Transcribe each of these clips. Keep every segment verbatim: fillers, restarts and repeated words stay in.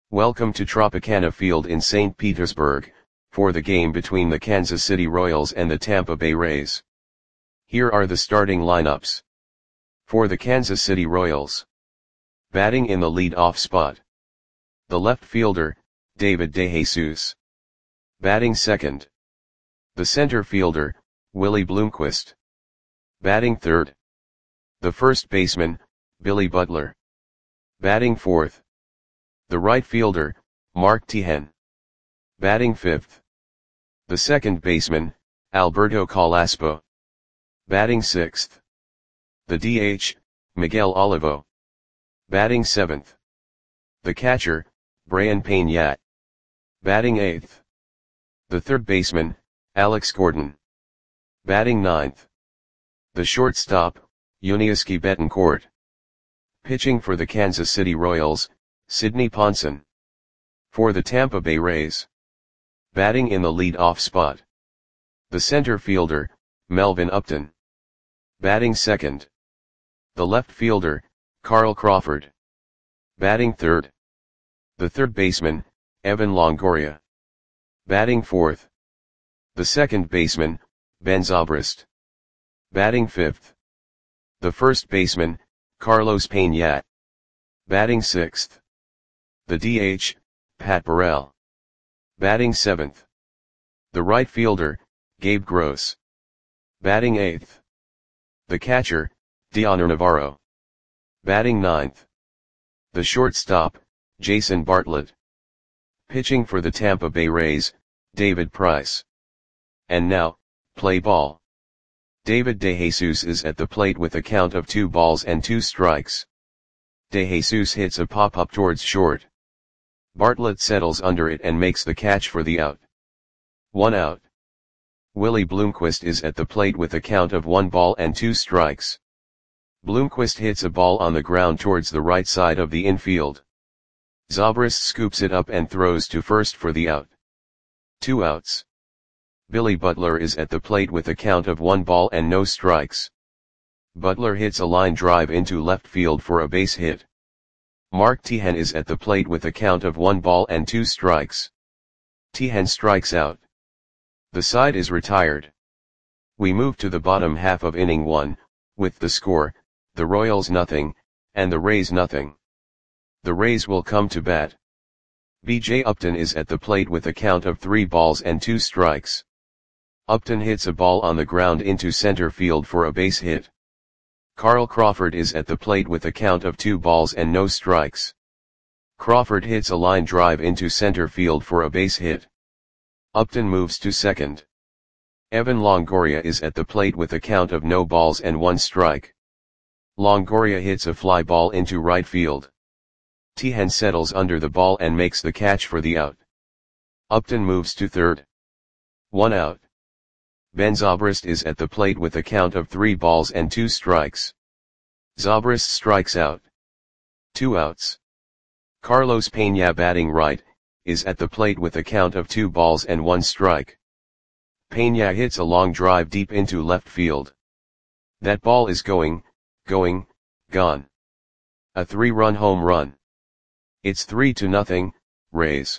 Welcome to Tropicana Field in Saint Petersburg, for the game between the Kansas City Royals and the Tampa Bay Rays. Here are the starting lineups. For the Kansas City Royals. Batting in the lead-off spot. The left fielder, David DeJesus. Batting second. The center fielder, Willie Bloomquist. Batting third. The first baseman, Billy Butler. Batting fourth. The right fielder, Mark Teahen. Batting fifth. The second baseman, Alberto Carrasco. Batting sixth. The D H, Miguel Olivo. Batting seventh. The catcher, Brayan Peña. Batting eighth. The third baseman, Alex Gordon. Batting ninth. The shortstop, Yuniesky Betancourt. Pitching for the Kansas City Royals, Sidney Ponson. For the Tampa Bay Rays. Batting in the lead-off spot. The center fielder, Melvin Upton. Batting second. The left fielder, Carl Crawford. Batting third. The third baseman, Evan Longoria. Batting fourth. The second baseman, Ben Zobrist. Batting fifth. The first baseman, Carlos Peña. Batting sixth. The D H, Pat Burrell. Batting seventh. The right fielder, Gabe Gross. Batting eighth. The catcher, Dioner Navarro. Batting ninth. The shortstop, Jason Bartlett. Pitching for the Tampa Bay Rays, David Price. And now, play ball. David DeJesus is at the plate with a count of two balls and two strikes. DeJesus hits a pop-up towards short. Bartlett settles under it and makes the catch for the out. One out. Willie Bloomquist is at the plate with a count of one ball and two strikes. Bloomquist hits a ball on the ground towards the right side of the infield. Zobrist scoops it up and throws to first for the out. Two outs. Billy Butler is at the plate with a count of one ball and no strikes. Butler hits a line drive into left field for a base hit. Mark Teahen is at the plate with a count of one ball and two strikes. Teahen strikes out. The side is retired. We move to the bottom half of inning one, with the score, the Royals nothing, and the Rays nothing. The Rays will come to bat. B J Upton is at the plate with a count of three balls and two strikes. Upton hits a ball on the ground into center field for a base hit. Carl Crawford is at the plate with a count of two balls and no strikes. Crawford hits a line drive into center field for a base hit. Upton moves to second. Evan Longoria is at the plate with a count of no balls and one strike. Longoria hits a fly ball into right field. Teahen settles under the ball and makes the catch for the out. Upton moves to third. One out. Ben Zobrist is at the plate with a count of three balls and two strikes. Zobrist strikes out. Two outs. Carlos Peña, batting right, is at the plate with a count of two balls and one strike. Peña hits a long drive deep into left field. That ball is going, going, gone. A three-run home run. It's three to nothing, Rays.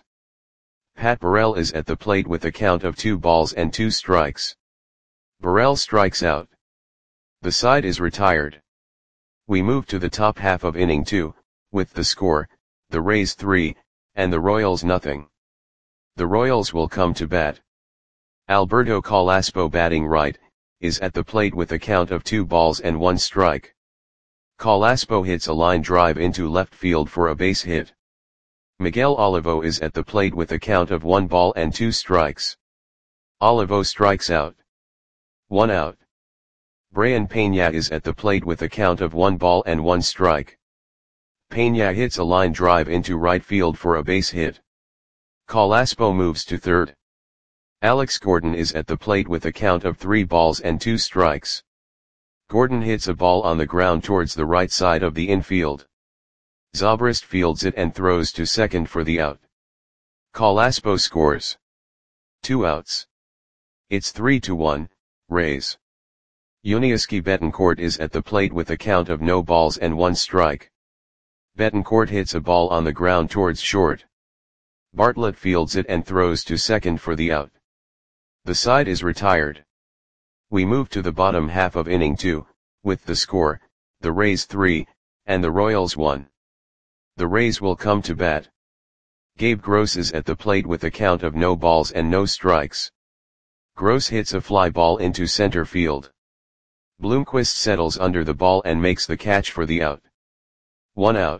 Pat Burrell is at the plate with a count of two balls and two strikes. Burrell strikes out. The side is retired. We move to the top half of inning two, with the score, the Rays three, and the Royals nothing. The Royals will come to bat. Alberto Carrasco, batting right, is at the plate with a count of two balls and one strike. Carrasco hits a line drive into left field for a base hit. Miguel Olivo is at the plate with a count of one ball and two strikes. Olivo strikes out. One out. Brayan Peña is at the plate with a count of one ball and one strike. Peña hits a line drive into right field for a base hit. Carrasco moves to third. Alex Gordon is at the plate with a count of three balls and two strikes. Gordon hits a ball on the ground towards the right side of the infield. Zobrist fields it and throws to second for the out. Carrasco scores. Two outs. It's three to one, Rays. Yuniesky Betancourt is at the plate with a count of no balls and one strike. Betancourt hits a ball on the ground towards short. Bartlett fields it and throws to second for the out. The side is retired. We move to the bottom half of inning two, with the score, the Rays three, and the Royals one. The Rays will come to bat. Gabe Gross is at the plate with a count of no balls and no strikes. Gross hits a fly ball into center field. Bloomquist settles under the ball and makes the catch for the out. One out.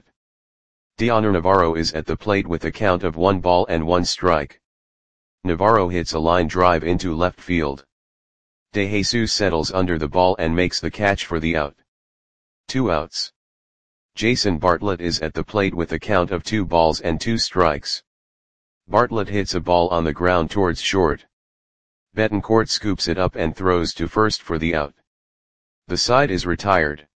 Dioner Navarro is at the plate with a count of one ball and one strike. Navarro hits a line drive into left field. De Jesus settles under the ball and makes the catch for the out. Two outs. Jason Bartlett is at the plate with a count of two balls and two strikes. Bartlett hits a ball on the ground towards short. Betancourt scoops it up and throws to first for the out. The side is retired.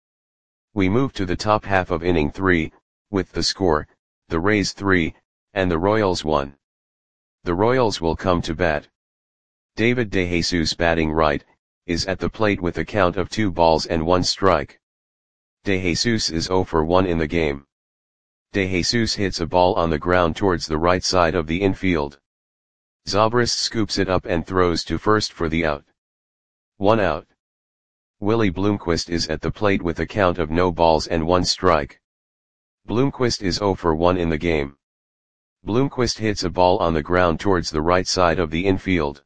We move to the top half of inning three, with the score, the Rays three, and the Royals one. The Royals will come to bat. David De Jesus, batting right, is at the plate with a count of two balls and one strike. De Jesus is zero for one in the game. De Jesus hits a ball on the ground towards the right side of the infield. Zobrist scoops it up and throws to first for the out. One out. Willie Bloomquist is at the plate with a count of no balls and one strike. Bloomquist is zero for one in the game. Bloomquist hits a ball on the ground towards the right side of the infield.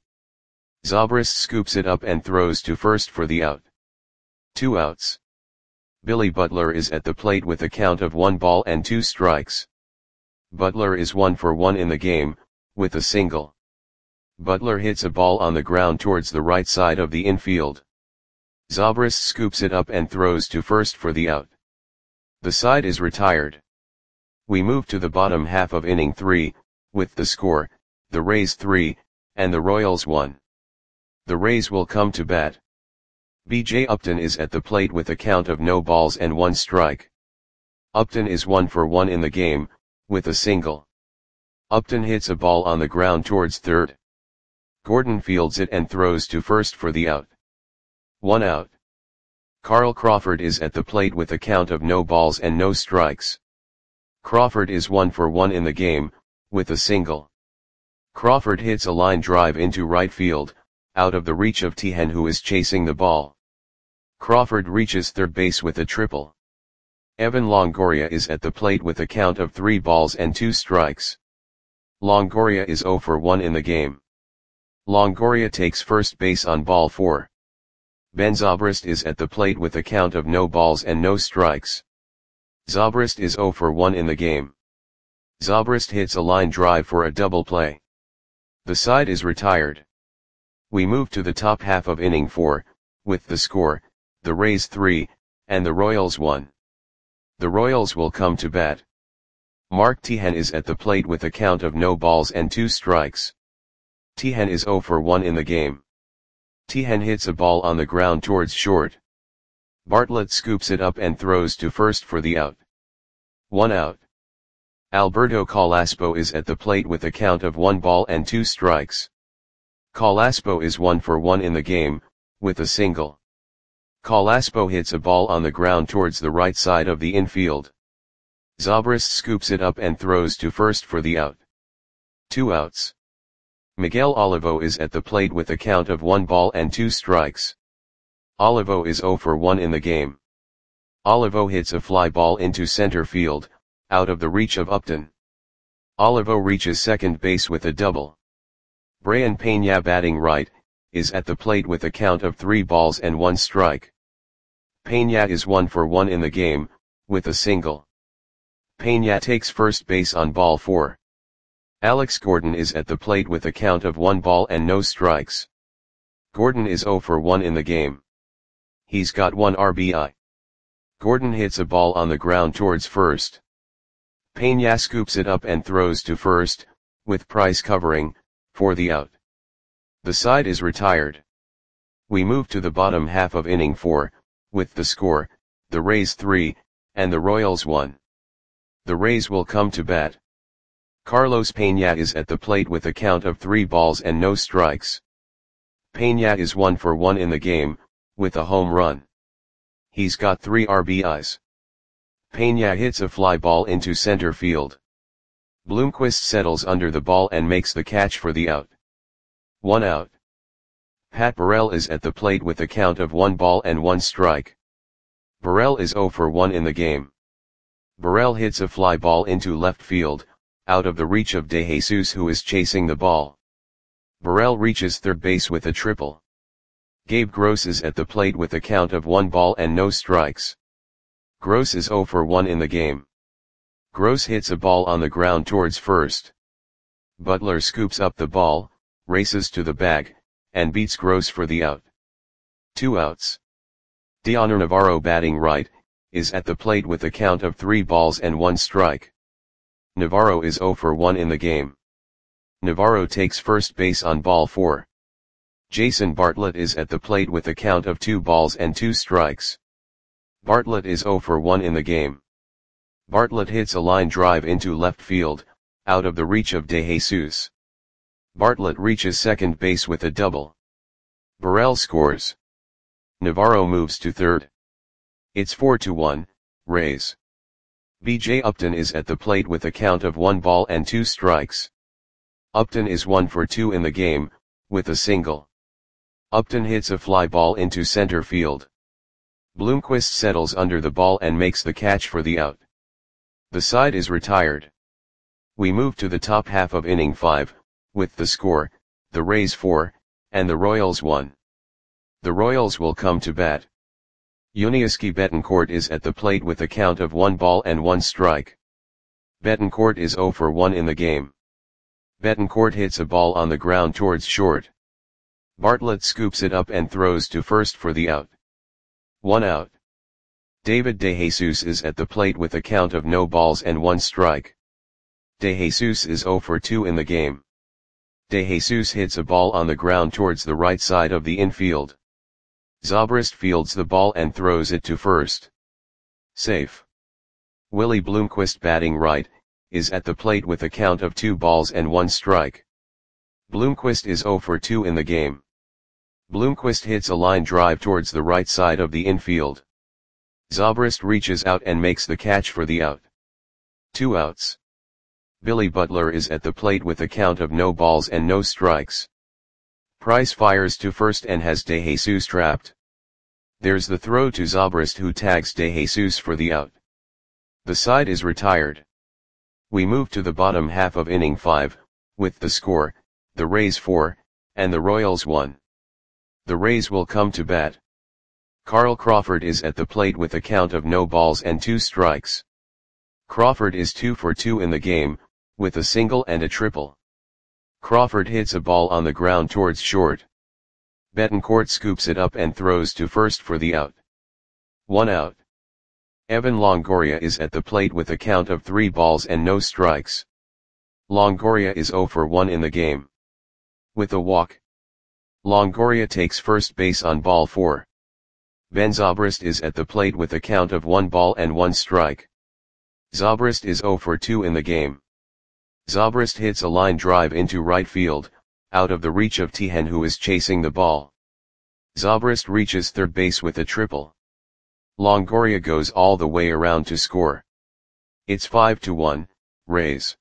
Zobrist scoops it up and throws to first for the out. Two outs. Billy Butler is at the plate with a count of one ball and two strikes. Butler is one for one in the game, with a single. Butler hits a ball on the ground towards the right side of the infield. Zobrist scoops it up and throws to first for the out. The side is retired. We move to the bottom half of inning three, with the score, the Rays three, and the Royals one. The Rays will come to bat. B J Upton is at the plate with a count of no balls and one strike. Upton is one for one in the game, with a single. Upton hits a ball on the ground towards third. Gordon fields it and throws to first for the out. One out. Carl Crawford is at the plate with a count of no balls and no strikes. Crawford is one for one in the game, with a single. Crawford hits a line drive into right field, out of the reach of Tehan, who is chasing the ball. Crawford reaches third base with a triple. Evan Longoria is at the plate with a count of three balls and two strikes. Longoria is zero for one in the game. Longoria takes first base on ball four. Ben Zobrist is at the plate with a count of no balls and no strikes. Zobrist is zero for one in the game. Zobrist hits a line drive for a double play. The side is retired. We move to the top half of inning four, with the score, the Rays three, and the Royals one. The Royals will come to bat. Mark Tehan is at the plate with a count of no balls and two strikes. Tehan is zero for one in the game. Tehan hits a ball on the ground towards short. Bartlett scoops it up and throws to first for the out. One out. Alberto Calaspo is at the plate with a count of one ball and two strikes. Calaspo is one for one in the game, with a single. Calaspo hits a ball on the ground towards the right side of the infield. Zobrist scoops it up and throws to first for the out. Two outs. Miguel Olivo is at the plate with a count of one ball and two strikes. Olivo is zero for one in the game. Olivo hits a fly ball into center field, out of the reach of Upton. Olivo reaches second base with a double. Brian Peña, batting right, is at the plate with a count of three balls and one strike. Peña is one for one in the game, with a single. Peña takes first base on ball four. Alex Gordon is at the plate with a count of one ball and no strikes. Gordon is zero for one in the game. He's got one R B I. Gordon hits a ball on the ground towards first. Peña scoops it up and throws to first, with Price covering, for the out. The side is retired. We move to the bottom half of inning four, with the score, the Rays three, and the Royals one. The Rays will come to bat. Carlos Peña is at the plate with a count of three balls and no strikes. Peña is one for one in the game, with a home run. He's got three R B Is. Peña hits a fly ball into center field. Bloomquist settles under the ball and makes the catch for the out. One out. Pat Burrell is at the plate with a count of one ball and one strike. Burrell is zero for one in the game. Burrell hits a fly ball into left field, out of the reach of DeJesus, who is chasing the ball. Burrell reaches third base with a triple. Gabe Gross is at the plate with a count of one ball and no strikes. Gross is zero for one in the game. Gross hits a ball on the ground towards first. Butler scoops up the ball, races to the bag, and beats Gross for the out. Two outs. Dioner Navarro, batting right, is at the plate with a count of three balls and one strike. Navarro is zero for one in the game. Navarro takes first base on ball four. Jason Bartlett is at the plate with a count of two balls and two strikes. Bartlett is zero for one in the game. Bartlett hits a line drive into left field, out of the reach of DeJesus. Bartlett reaches second base with a double. Burrell scores. Navarro moves to third. It's four to one, Rays. B J Upton is at the plate with a count of one ball and two strikes. Upton is one for two in the game, with a single. Upton hits a fly ball into center field. Bloomquist settles under the ball and makes the catch for the out. The side is retired. We move to the top half of inning five, with the score, the Rays four, and the Royals one. The Royals will come to bat. Yuniesky Betancourt is at the plate with a count of one ball and one strike. Betancourt is zero for one in the game. Betancourt hits a ball on the ground towards short. Bartlett scoops it up and throws to first for the out. One out. David DeJesus is at the plate with a count of no balls and one strike. DeJesus is zero for two in the game. DeJesus hits a ball on the ground towards the right side of the infield. Zobrist fields the ball and throws it to first. Safe. Willie Bloomquist, batting right, is at the plate with a count of two balls and one strike. Bloomquist is zero for two in the game. Bloomquist hits a line drive towards the right side of the infield. Zobrist reaches out and makes the catch for the out. Two outs. Billy Butler is at the plate with a count of no balls and no strikes. Price fires to first and has DeJesus trapped. There's the throw to Zobrist, who tags DeJesus for the out. The side is retired. We move to the bottom half of inning five, with the score, the Rays four, and the Royals one. The Rays will come to bat. Carl Crawford is at the plate with a count of no balls and two strikes. Crawford is two for two in the game, with a single and a triple. Crawford hits a ball on the ground towards short. Betancourt scoops it up and throws to first for the out. One out. Evan Longoria is at the plate with a count of three balls and no strikes. Longoria is zero for one in the game. With a walk. Longoria takes first base on ball four. Ben Zobrist is at the plate with a count of one ball and one strike. Zobrist is zero for two in the game. Zobrist hits a line drive into right field, out of the reach of Tejan, who is chasing the ball. Zobrist reaches third base with a triple. Longoria goes all the way around to score. It's five to one, Rays.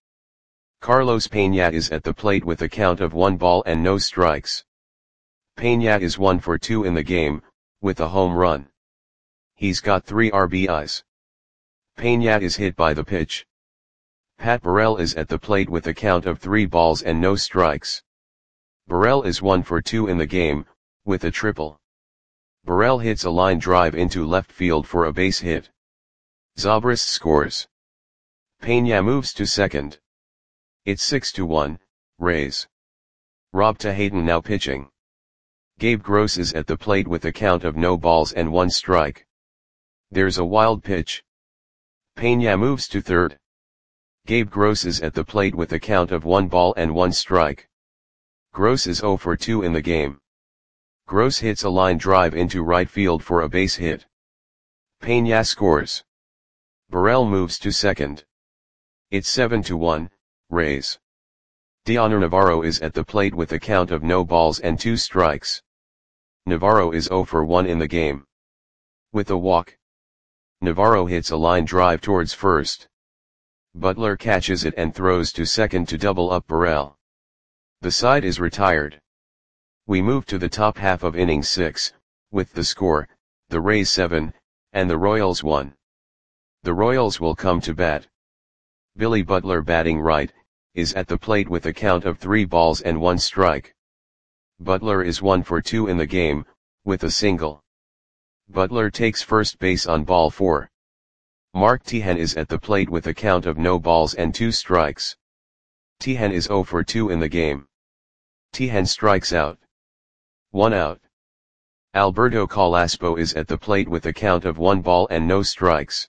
Carlos Peña is at the plate with a count of one ball and no strikes. Peña is one for two in the game, with a home run. He's got three R B Is. Peña is hit by the pitch. Pat Burrell is at the plate with a count of three balls and no strikes. Burrell is one for two in the game, with a triple. Burrell hits a line drive into left field for a base hit. Zobrist scores. Peña moves to second. It's six to one, Rays. Rob Tehaden now pitching. Gabe Gross is at the plate with a count of no balls and one strike. There's a wild pitch. Peña moves to third. Gabe Gross is at the plate with a count of one ball and one strike. Gross is zero for two in the game. Gross hits a line drive into right field for a base hit. Peña scores. Burrell moves to second. It's seven to one, Rays. Dioner Navarro is at the plate with a count of no balls and two strikes. Navarro is zero for one in the game. With a walk. Navarro hits a line drive towards first. Butler catches it and throws to second to double up Burrell. The side is retired. We move to the top half of inning six, with the score, the Rays seven, and the Royals one. The Royals will come to bat. Billy Butler, batting right, is at the plate with a count of three balls and one strike. Butler is one for two in the game, with a single. Butler takes first base on ball four. Mark Teahen is at the plate with a count of no balls and two strikes. Teahen is zero for two in the game. Teahen strikes out. One out. Alberto Calaspo is at the plate with a count of one ball and no strikes.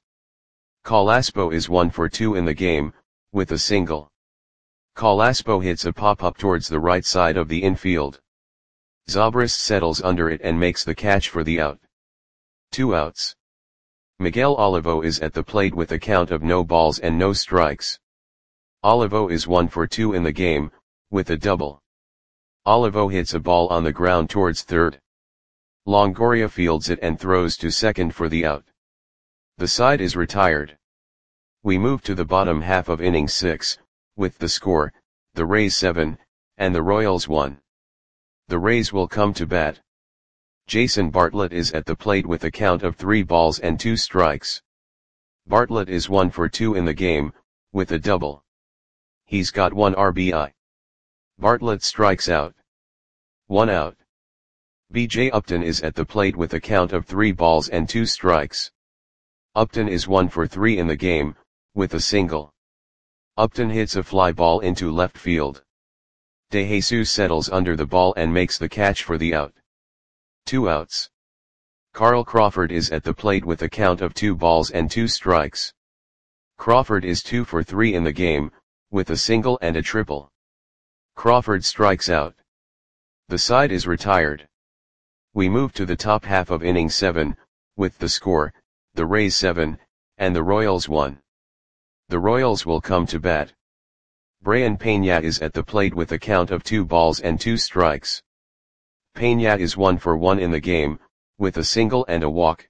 Calaspo is one for two in the game, with a single. Calaspo hits a pop-up towards the right side of the infield. Zobrist settles under it and makes the catch for the out. Two outs. Miguel Olivo is at the plate with a count of no balls and no strikes. Olivo is one for two in the game, with a double. Olivo hits a ball on the ground towards third. Longoria fields it and throws to second for the out. The side is retired. We move to the bottom half of inning six, with the score, the Rays seven, and the Royals one. The Rays will come to bat. Jason Bartlett is at the plate with a count of three balls and two strikes. Bartlett is one for two in the game, with a double. He's got one R B I. Bartlett strikes out. One out. B J Upton is at the plate with a count of three balls and two strikes. Upton is one for three in the game, with a single. Upton hits a fly ball into left field. De Jesus settles under the ball and makes the catch for the out. Two outs. Carl Crawford is at the plate with a count of two balls and two strikes. Crawford is two for three in the game, with a single and a triple. Crawford strikes out. The side is retired. We move to the top half of inning seven, with the score, the Rays seven, and the Royals one. The Royals will come to bat. Brayan Peña is at the plate with a count of two balls and two strikes. Peña is one for one in the game, with a single and a walk.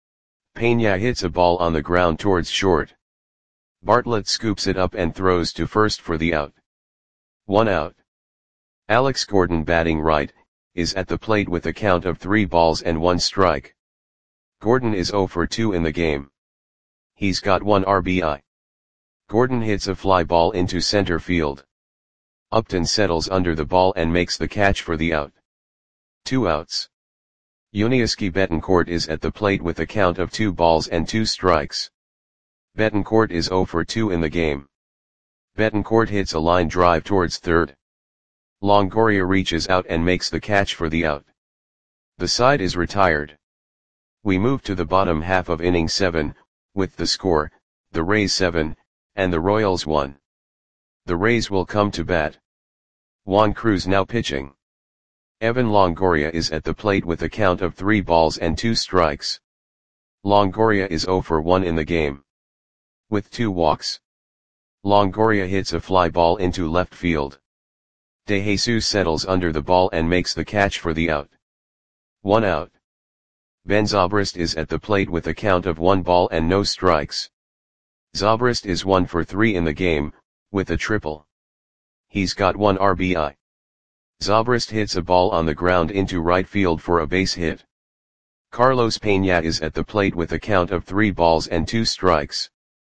Peña hits a ball on the ground towards short. Bartlett scoops it up and throws to first for the out. One out. Alex Gordon, batting right, is at the plate with a count of three balls and one strike. Gordon is zero for two in the game. He's got one R B I. Gordon hits a fly ball into center field. Upton settles under the ball and makes the catch for the out. Two outs. Yuniesky Betancourt is at the plate with a count of two balls and two strikes. Betancourt is zero for two in the game. Betancourt hits a line drive towards third. Longoria reaches out and makes the catch for the out. The side is retired. We move to the bottom half of inning seven, with the score, the Rays seven, and the Royals one. The Rays will come to bat. Juan Cruz now pitching. Evan Longoria is at the plate with a count of three balls and two strikes. Longoria is zero for one in the game. With two walks. Longoria hits a fly ball into left field. De Jesus settles under the ball and makes the catch for the out. One out. Ben Zobrist is at the plate with a count of one ball and no strikes. Zobrist is one for three in the game, with a triple. He's got one R B I. Zobrist hits a ball on the ground into right field for a base hit. Carlos Peña is at the plate with a count of three balls and two strikes.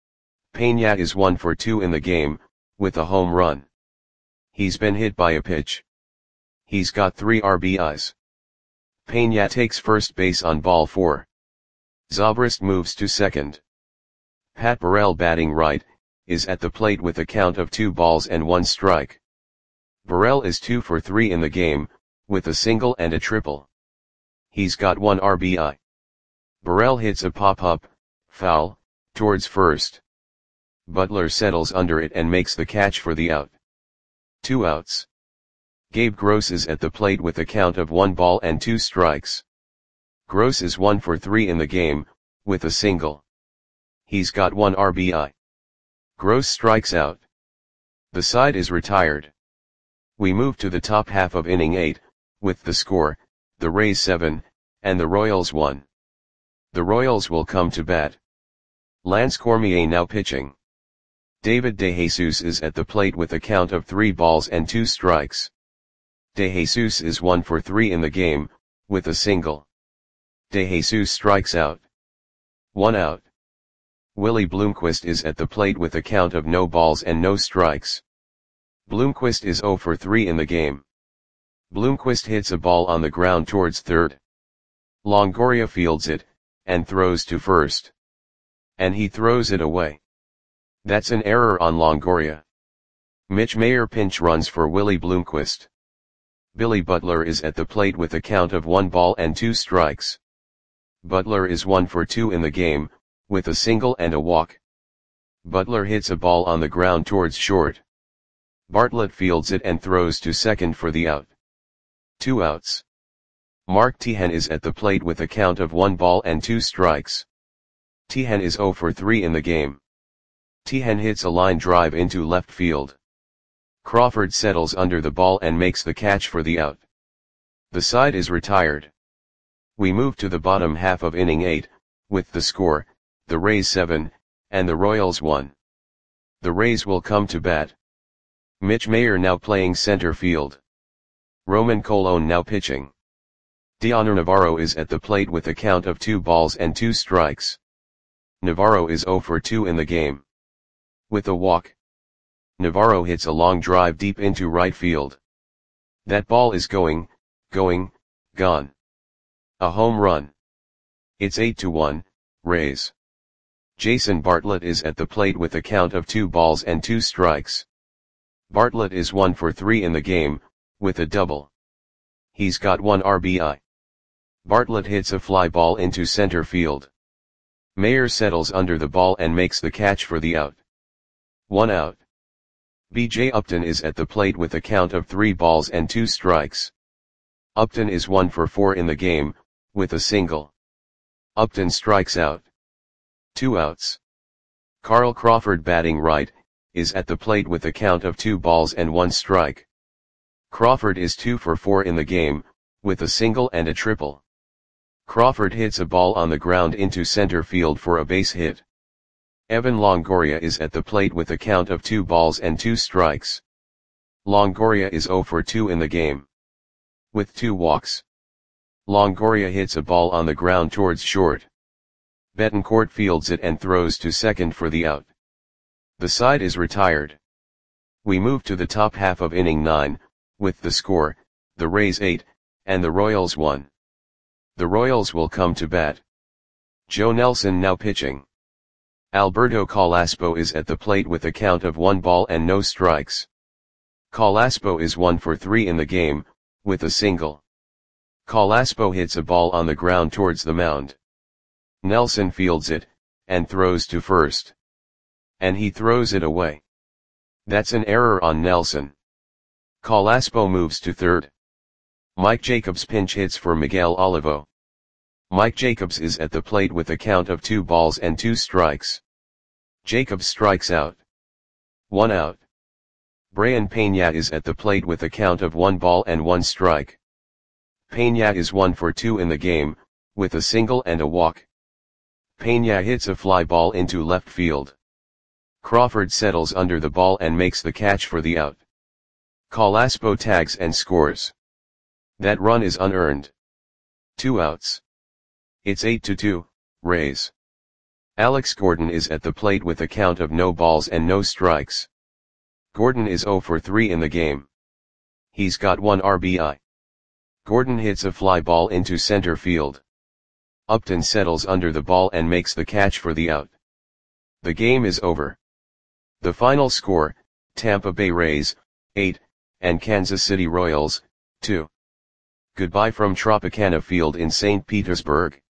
Peña is one for two in the game, with a home run. He's been hit by a pitch. He's got three R B Is. Peña takes first base on ball four. Zobrist moves to second. Pat Burrell, batting right, is at the plate with a count of two balls and one strike. Burrell is two for three in the game, with a single and a triple. He's got one R B I. Burrell hits a pop-up, foul, towards first. Butler settles under it and makes the catch for the out. Two outs. Gabe Gross is at the plate with a count of one ball and two strikes. Gross is one for three in the game, with a single. He's got one R B I. Gross strikes out. The side is retired. We move to the top half of inning eight, with the score, the Rays seven, and the Royals one. The Royals will come to bat. Lance Cormier now pitching. David DeJesus is at the plate with a count of three balls and two strikes. DeJesus is one for three in the game, with a single. DeJesus strikes out. One out. Willie Bloomquist is at the plate with a count of no balls and no strikes. Bloomquist is zero for three in the game. Bloomquist hits a ball on the ground towards third. Longoria fields it, and throws to first. And he throws it away. That's an error on Longoria. Mitch Mayer pinch runs for Willie Bloomquist. Billy Butler is at the plate with a count of one ball and two strikes. Butler is one for two in the game, with a single and a walk. Butler hits a ball on the ground towards short. Bartlett fields it and throws to second for the out. Two outs. Mark Teahen is at the plate with a count of one ball and two strikes. Teahen is zero for three in the game. Teahen hits a line drive into left field. Crawford settles under the ball and makes the catch for the out. The side is retired. We move to the bottom half of inning eight, with the score, the Rays seven, and the Royals one. The Rays will come to bat. Mitch Mayer now playing center field. Roman Colon now pitching. Dioner Navarro is at the plate with a count of two balls and two strikes. Navarro is zero for two in the game. With a walk. Navarro hits a long drive deep into right field. That ball is going, going, gone. A home run. It's eight to one, Rays. Jason Bartlett is at the plate with a count of two balls and two strikes. Bartlett is one for three in the game, with a double. He's got one R B I. Bartlett hits a fly ball into center field. Mayer settles under the ball and makes the catch for the out. One out. B J Upton is at the plate with a count of three balls and two strikes. Upton is one for four in the game, with a single. Upton strikes out. Two outs. Carl Crawford batting right, is at the plate with a count of two balls and one strike. Crawford is two for four in the game, with a single and a triple. Crawford hits a ball on the ground into center field for a base hit. Evan Longoria is at the plate with a count of two balls and two strikes. Longoria is zero for two in the game. With two walks. Longoria hits a ball on the ground towards short. Betancourt fields it and throws to second for the out. The side is retired. We move to the top half of inning nine, with the score, the Rays eight, and the Royals one. The Royals will come to bat. Joe Nelson now pitching. Alberto Calaspo is at the plate with a count of one ball and no strikes. Calaspo is one for three in the game, with a single. Calaspo hits a ball on the ground towards the mound. Nelson fields it, and throws to first. And he throws it away. That's an error on Nelson. Calaspo moves to third. Mike Jacobs pinch hits for Miguel Olivo. Mike Jacobs is at the plate with a count of two balls and two strikes. Jacobs strikes out. One out. Brayan Peña is at the plate with a count of one ball and one strike. Peña is one for two in the game, with a single and a walk. Peña hits a fly ball into left field. Crawford settles under the ball and makes the catch for the out. Calaspo tags and scores. That run is unearned. Two outs. It's eight to two, Rays. Alex Gordon is at the plate with a count of no balls and no strikes. Gordon is zero for three in the game. He's got one R B I. Gordon hits a fly ball into center field. Upton settles under the ball and makes the catch for the out. The game is over. The final score, Tampa Bay Rays, eight, and Kansas City Royals, two. Goodbye from Tropicana Field in Saint Petersburg.